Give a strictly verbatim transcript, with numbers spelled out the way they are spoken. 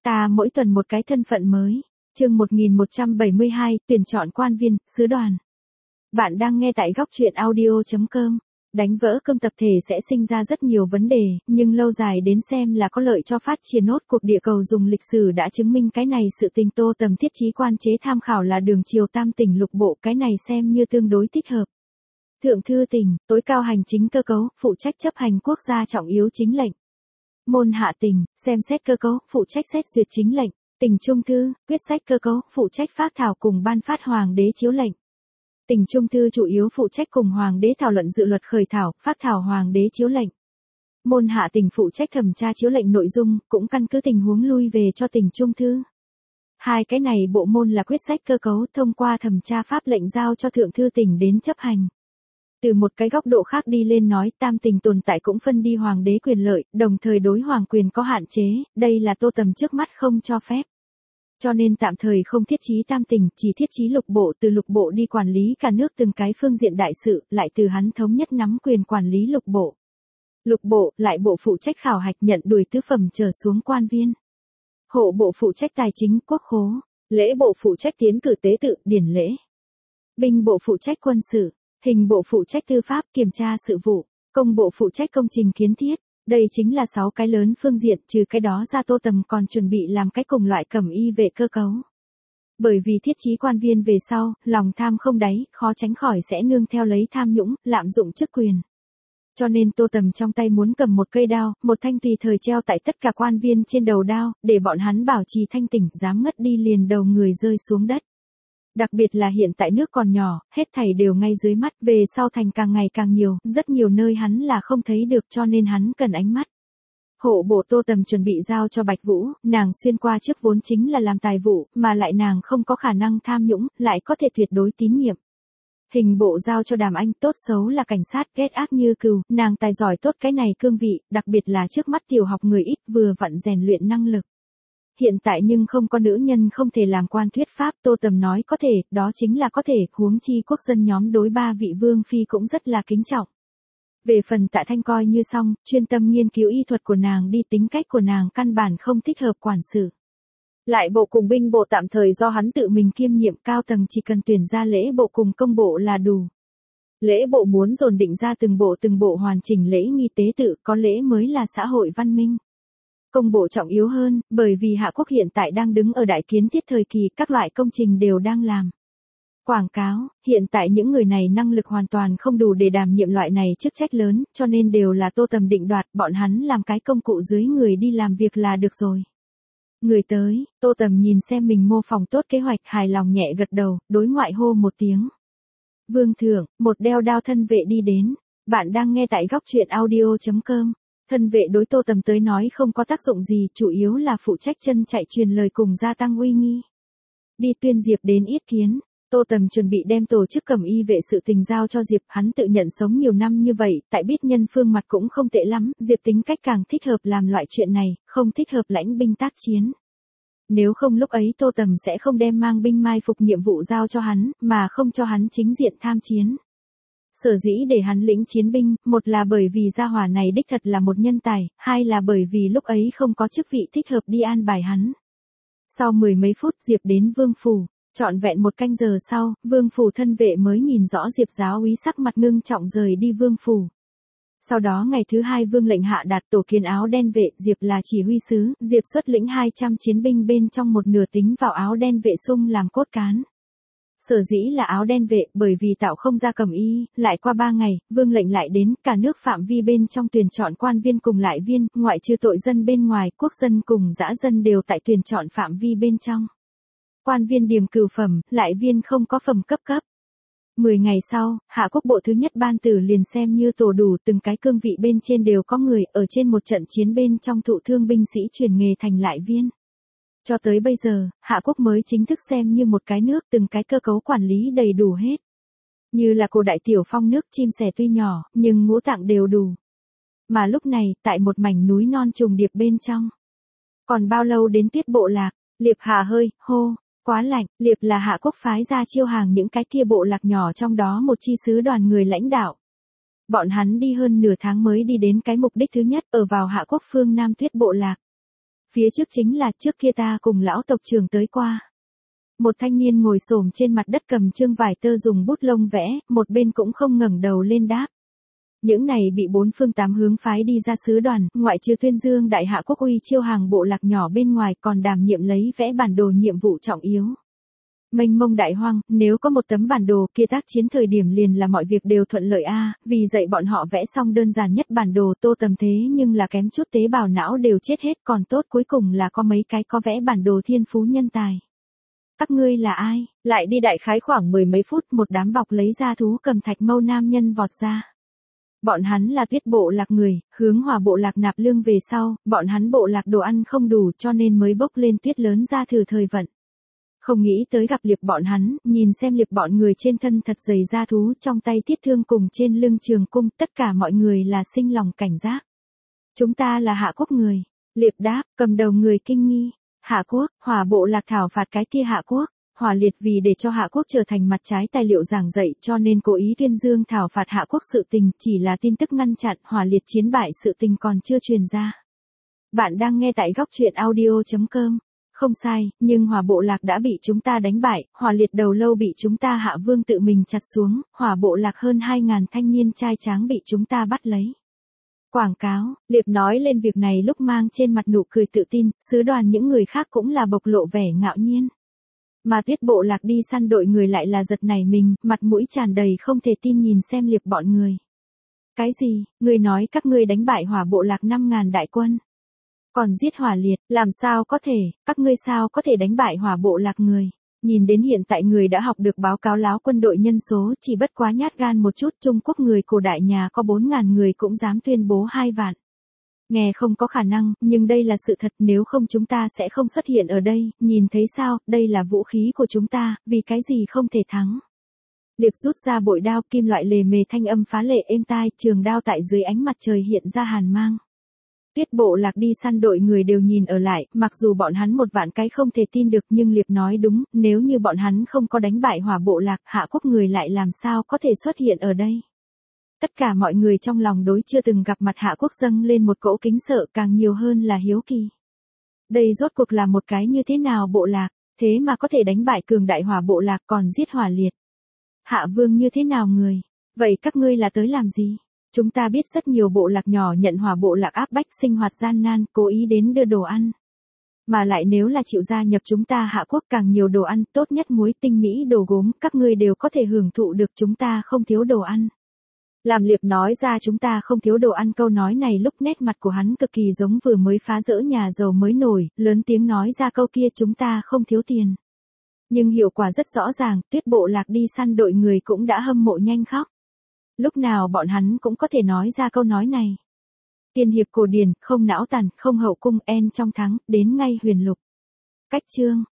Ta mỗi tuần một cái thân phận mới. Chương một nghìn một trăm bảy mươi hai, tuyển chọn quan viên, sứ đoàn. Bạn đang nghe tại góc truyện audio chấm com. Đánh vỡ cơm tập thể sẽ sinh ra rất nhiều vấn đề, nhưng lâu dài đến xem là có lợi cho phát triển nốt cuộc địa cầu dùng lịch sử đã chứng minh cái này sự tình. Tô Tầm thiết trí quan chế tham khảo là đường triều tam tỉnh lục bộ, cái này xem như tương đối thích hợp. Thượng thư tỉnh, tối cao hành chính cơ cấu, phụ trách chấp hành quốc gia trọng yếu chính lệnh. Môn hạ tỉnh, xem xét cơ cấu, phụ trách xét duyệt chính lệnh. Tỉnh trung thư, quyết sách cơ cấu, phụ trách phác thảo cùng ban phát hoàng đế chiếu lệnh. Tỉnh trung thư chủ yếu phụ trách cùng hoàng đế thảo luận dự luật khởi thảo, phác thảo hoàng đế chiếu lệnh. Môn hạ tỉnh phụ trách thẩm tra chiếu lệnh nội dung, cũng căn cứ tình huống lui về cho tỉnh trung thư. Hai cái này bộ môn là quyết sách cơ cấu, thông qua thẩm tra pháp lệnh giao cho thượng thư tỉnh đến chấp hành. Từ một cái góc độ khác đi lên nói, tam tỉnh tồn tại cũng phân đi hoàng đế quyền lợi, đồng thời đối hoàng quyền có hạn chế, đây là Tô Tầm trước mắt không cho phép. Cho nên tạm thời không thiết trí tam tỉnh, chỉ thiết trí lục bộ, từ lục bộ đi quản lý cả nước từng cái phương diện đại sự, lại từ hắn thống nhất nắm quyền quản lý lục bộ. Lục bộ, lại bộ phụ trách khảo hạch nhận đuổi tứ phẩm trở xuống quan viên. Hộ bộ phụ trách tài chính, quốc khố. Lễ bộ phụ trách tiến cử tế tự, điển lễ. Binh bộ phụ trách quân sự. Hình bộ phụ trách tư pháp, kiểm tra sự vụ. Công bộ phụ trách công trình kiến thiết. Đây chính là sáu cái lớn phương diện, trừ cái đó ra Tô Tầm còn chuẩn bị làm cái cùng loại cẩm y vệ cơ cấu. Bởi vì thiết trí quan viên về sau, lòng tham không đáy, khó tránh khỏi sẽ nương theo lấy tham nhũng, lạm dụng chức quyền. Cho nên Tô Tầm trong tay muốn cầm một cây đao, một thanh tùy thời treo tại tất cả quan viên trên đầu đao, để bọn hắn bảo trì thanh tỉnh, dám ngất đi liền đầu người rơi xuống đất. Đặc biệt là hiện tại nước còn nhỏ, hết thảy đều ngay dưới mắt, về sau thành càng ngày càng nhiều, rất nhiều nơi hắn là không thấy được cho nên hắn cần ánh mắt. Hộ bộ Tô Tầm chuẩn bị giao cho Bạch Vũ, nàng xuyên qua trước vốn chính là làm tài vụ, mà lại nàng không có khả năng tham nhũng, lại có thể tuyệt đối tín nhiệm. Hình bộ giao cho Đàm Anh, tốt xấu là cảnh sát, ghét ác như cừu, nàng tài giỏi tốt cái này cương vị, đặc biệt là trước mắt tiểu học người ít, vừa vặn rèn luyện năng lực. Hiện tại nhưng không có nữ nhân không thể làm quan thuyết pháp, Tô Tầm nói có thể, đó chính là có thể, huống chi quốc dân nhóm đối ba vị vương phi cũng rất là kính trọng. Về phần Tạ Thanh coi như xong, chuyên tâm nghiên cứu y thuật của nàng đi, tính cách của nàng căn bản không thích hợp quản sự. Lại bộ cùng binh bộ tạm thời do hắn tự mình kiêm nhiệm, cao tầng chỉ cần tuyển ra lễ bộ cùng công bộ là đủ. Lễ bộ muốn dồn định ra từng bộ từng bộ hoàn chỉnh lễ nghi tế tự, có lễ mới là xã hội văn minh. Công bộ trọng yếu hơn, bởi vì Hạ Quốc hiện tại đang đứng ở đại kiến thiết thời kỳ, các loại công trình đều đang làm. Quảng cáo, hiện tại những người này năng lực hoàn toàn không đủ để đảm nhiệm loại này chức trách lớn, cho nên đều là Tô Tầm định đoạt, bọn hắn làm cái công cụ dưới người đi làm việc là được rồi. Người tới, Tô Tầm nhìn xem mình mô phỏng tốt kế hoạch, hài lòng nhẹ gật đầu, đối ngoại hô một tiếng. Vương thượng, một đeo đao thân vệ đi đến. Bạn đang nghe tại góc truyện audio chấm com. Thân vệ đối Tô Tầm tới nói không có tác dụng gì, chủ yếu là phụ trách chân chạy truyền lời cùng gia tăng uy nghi. Đi tuyên Diệp đến yết kiến, Tô Tầm chuẩn bị đem tổ chức cẩm y vệ sự tình giao cho Diệp, hắn tự nhận sống nhiều năm như vậy, tại biết nhân phương mặt cũng không tệ lắm, Diệp tính cách càng thích hợp làm loại chuyện này, không thích hợp lãnh binh tác chiến. Nếu không lúc ấy Tô Tầm sẽ không đem mang binh mai phục nhiệm vụ giao cho hắn, mà không cho hắn chính diện tham chiến. Sở dĩ để hắn lĩnh chiến binh, một là bởi vì gia hỏa này đích thật là một nhân tài, hai là bởi vì lúc ấy không có chức vị thích hợp đi an bài hắn. Sau mười mấy phút Diệp đến Vương Phủ, trọn vẹn một canh giờ sau, Vương Phủ thân vệ mới nhìn rõ Diệp giáo úy sắc mặt ngưng trọng rời đi Vương Phủ. Sau đó ngày thứ hai Vương lệnh hạ đạt tổ kiến áo đen vệ, Diệp là chỉ huy sứ, Diệp xuất lĩnh hai trăm chiến binh bên trong một nửa tính vào áo đen vệ xung làm cốt cán. Sở dĩ là áo đen vệ, bởi vì tạo không ra cẩm y, lại qua ba ngày, Vương lệnh lại đến, cả nước phạm vi bên trong tuyển chọn quan viên cùng lại viên, ngoại trừ tội dân bên ngoài, quốc dân cùng dã dân đều tại tuyển chọn phạm vi bên trong. Quan viên điểm cửu phẩm, lại viên không có phẩm cấp cấp. Mười ngày sau, Hạ Quốc bộ thứ nhất ban tử liền xem như tổ đủ, từng cái cương vị bên trên đều có người, ở trên một trận chiến bên trong thụ thương binh sĩ chuyển nghề thành lại viên. Cho tới bây giờ, Hạ Quốc mới chính thức xem như một cái nước, từng cái cơ cấu quản lý đầy đủ hết. Như là cổ đại tiểu phong nước, chim sẻ tuy nhỏ, nhưng ngũ tạng đều đủ. Mà lúc này, tại một mảnh núi non trùng điệp bên trong. Còn bao lâu đến tiết bộ lạc, Liệp hà hơi, hô, quá lạnh, Liệp là Hạ Quốc phái ra chiêu hàng những cái kia bộ lạc nhỏ, trong đó một chi sứ đoàn người lãnh đạo. Bọn hắn đi hơn nửa tháng mới đi đến cái mục đích thứ nhất, ở vào Hạ Quốc phương Nam tuyết bộ lạc. Phía trước chính là trước kia ta cùng lão tộc trưởng tới qua. Một thanh niên ngồi xổm trên mặt đất cầm chương vải tơ dùng bút lông vẽ, một bên cũng không ngẩng đầu lên đáp. Những này bị bốn phương tám hướng phái đi ra sứ đoàn, ngoại trừ Tuyên Dương đại hạ quốc uy chiêu hàng bộ lạc nhỏ bên ngoài còn đảm nhiệm lấy vẽ bản đồ nhiệm vụ trọng yếu. Mênh mông đại hoang, nếu có một tấm bản đồ kia tác chiến thời điểm liền là mọi việc đều thuận lợi a, vì dạy bọn họ vẽ xong đơn giản nhất bản đồ Tô Tầm thế nhưng là kém chút tế bào não đều chết hết, còn tốt cuối cùng là có mấy cái có vẽ bản đồ thiên phú nhân tài. Các ngươi là ai? Lại đi đại khái khoảng mười mấy phút một đám bọc lấy ra thú cầm thạch mâu nam nhân vọt ra. Bọn hắn là Tuyết bộ lạc người, hướng Hỏa bộ lạc nạp lương về sau, bọn hắn bộ lạc đồ ăn không đủ cho nên mới bốc lên tuyết lớn ra thử thời vận. Không nghĩ tới gặp Liệp bọn hắn, nhìn xem Liệp bọn người trên thân thật dày da thú, trong tay thiết thương cùng trên lưng trường cung, tất cả mọi người là sinh lòng cảnh giác. Chúng ta là Hạ quốc người. Liệp đáp, cầm đầu người kinh nghi. Hạ quốc, Hỏa bộ lạc thảo phạt cái kia Hạ quốc. Hỏa liệt vì để cho Hạ quốc trở thành mặt trái tài liệu giảng dạy cho nên cố ý tuyên dương thảo phạt Hạ quốc sự tình, chỉ là tin tức ngăn chặn Hỏa liệt chiến bại sự tình còn chưa truyền ra. Bạn đang nghe tại góc truyện audio chấm com. Không sai, nhưng Hỏa bộ lạc đã bị chúng ta đánh bại, Hỏa liệt đầu lâu bị chúng ta Hạ vương tự mình chặt xuống, Hỏa bộ lạc hơn hai ngàn thanh niên trai tráng bị chúng ta bắt lấy. Quảng cáo, Liệp nói lên việc này lúc mang trên mặt nụ cười tự tin, sứ đoàn những người khác cũng là bộc lộ vẻ ngạo nhiên. Mà Tuyết bộ lạc đi săn đội người lại là giật nảy mình, mặt mũi tràn đầy không thể tin nhìn xem Liệp bọn người. Cái gì, ngươi nói các ngươi đánh bại Hỏa bộ lạc năm ngàn đại quân? Còn giết Hỏa liệt, làm sao có thể, các ngươi sao có thể đánh bại Hỏa bộ lạc người? Nhìn đến hiện tại người đã học được báo cáo láo quân đội nhân số chỉ bất quá nhát gan một chút, Trung Quốc người cổ đại nhà có bốn ngàn người cũng dám tuyên bố hai vạn. Nghe không có khả năng, nhưng đây là sự thật, nếu không chúng ta sẽ không xuất hiện ở đây, nhìn thấy sao, đây là vũ khí của chúng ta, vì cái gì không thể thắng. Liệp rút ra bội đao, kim loại lề mề thanh âm phá lệ êm tai, trường đao tại dưới ánh mặt trời hiện ra hàn mang. Tuyết bộ lạc đi săn đội người đều nhìn ở lại, mặc dù bọn hắn một vạn cái không thể tin được nhưng Liệp nói đúng, nếu như bọn hắn không có đánh bại Hỏa bộ lạc, Hạ quốc người lại làm sao có thể xuất hiện ở đây. Tất cả mọi người trong lòng đối chưa từng gặp mặt Hạ quốc dâng lên một cỗ kính sợ càng nhiều hơn là hiếu kỳ. Đây rốt cuộc là một cái như thế nào bộ lạc, thế mà có thể đánh bại cường đại Hỏa bộ lạc còn giết Hỏa liệt. Hạ vương như thế nào người, vậy các ngươi là tới làm gì? Chúng ta biết rất nhiều bộ lạc nhỏ nhận Hỏa bộ lạc áp bách sinh hoạt gian nan, cố ý đến đưa đồ ăn. Mà lại nếu là chịu gia nhập chúng ta Hạ quốc càng nhiều đồ ăn, tốt nhất muối tinh mỹ đồ gốm, các ngươi đều có thể hưởng thụ được, chúng ta không thiếu đồ ăn. Làm Liệp nói ra chúng ta không thiếu đồ ăn câu nói này lúc nét mặt của hắn cực kỳ giống vừa mới phá rỡ nhà giàu mới nổi, lớn tiếng nói ra câu kia chúng ta không thiếu tiền. Nhưng hiệu quả rất rõ ràng, Tuyết bộ lạc đi săn đội người cũng đã hâm mộ nhanh khóc. Lúc nào bọn hắn cũng có thể nói ra câu nói này. Tiên hiệp cổ điển, không não tàn, không hậu cung, en trong thắng, đến ngay huyền lục. Cách chương.